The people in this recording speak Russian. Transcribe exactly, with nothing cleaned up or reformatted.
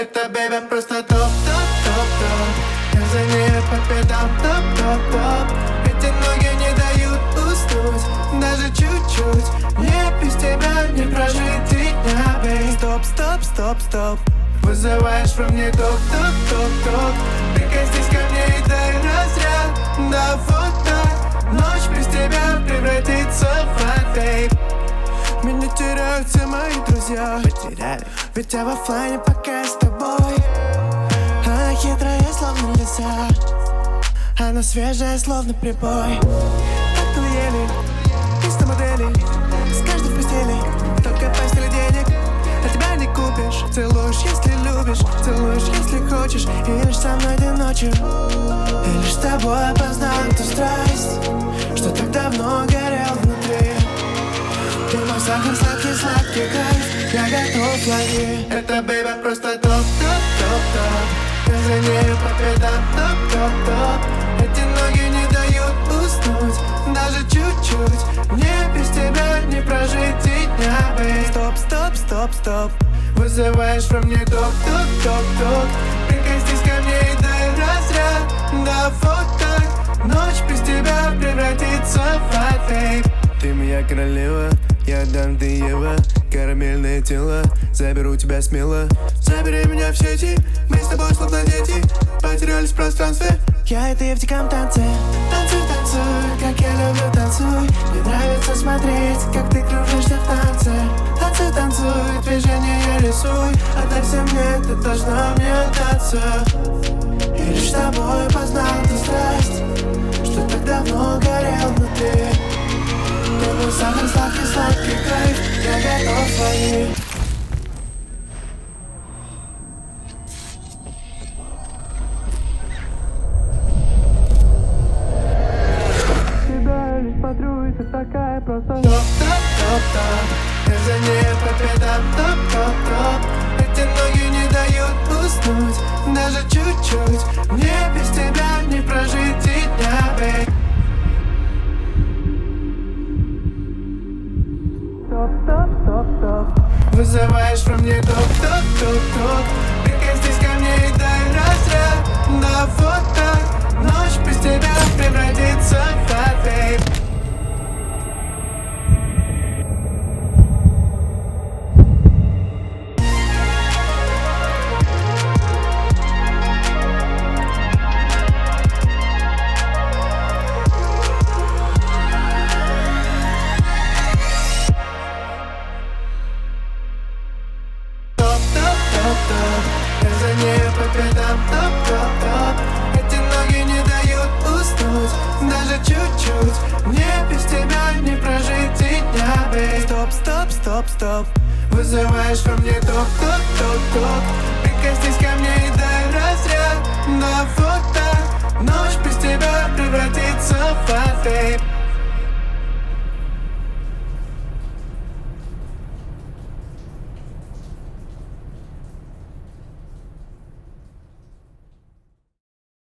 Это бэйба просто топ-топ-топ-топ. Я за ней по пятам топ-топ-топ. Эти ноги не дают уснуть даже чуть-чуть. Мне без тебя не прожить и дня, бэй. Стоп-стоп-стоп-стоп. Вызываешь во мне ток-ток-ток-ток. Прикоснись ко мне и дай разряд. Да вот так ночь без тебя превратится в ад, бэйб. Меня теряют все мои друзья. Потеряли. Ведь я в оффлайне пока с тобой. Она хитрая, словно лиса. Она свежая, словно прибой. Охуели, триста моделей. С каждой в постели, только постели денег. А тебя не купишь. Целуешь, если любишь. Целуешь, если хочешь. И лишь со мной ты ночью. И лишь с тобой опознал эту страсть, что так давно горел внутри. Ты мой сахар, сладкий-сладкий кайф. Я готов, лови. Это бэйба просто топ-топ-топ-топ. Я за нею по пятам топ-топ-топ. Эти ноги не дают уснуть даже чуть-чуть. Мне без тебя не прожить и дня, бэй. Стоп-стоп-стоп-стоп. Вызываешь во мне ток-ток-ток-ток. Прикоснись ко мне и дай разряд. Да вот так ночь без тебя превратится в ад, бэй. Ты моя королева, я отдам, ты Ева. Карамельное тело, заберу тебя смело. Забери меня в сети, мы с тобой словно дети. Потерялись в пространстве. Я и ты в диком танце. Танцуй, танцуй, как я люблю, танцуй. Мне нравится смотреть, как ты кружишься в танце. Танцуй, танцуй, движения я рисуй. Отдайся мне, ты должна мне отдаться. И лишь с тобой познал эту страсть, что так давно горел внутри. Ты мой сахар, сладкий-сладкий кайф. Я готов ловить. Тебя лишь смотрю, и ты такая просто топ-топ-топ-топ. Я за ней по пятам топ-топ-топ. Эти ноги не дают уснуть даже чуть-чуть. Мне без тебя не прожить и дня, бэй. Топ-топ-топ-топ. Вызываешь во мне ток-ток-ток-ток. Прикоснись ко мне и дай разряд. Да вот так ночь без тебя превратится в ад, бэйб. Я за ней по пятам топ-топ-топ. Эти ноги не дают уснуть даже чуть-чуть. Мне без тебя не прожить и дня, бэй. Стоп-стоп-стоп-стоп. Вызываешь во мне ток-ток-ток-ток. Прикоснись ко мне и дай разряд. Да вот так ночь без тебя превратится в ад, бэй.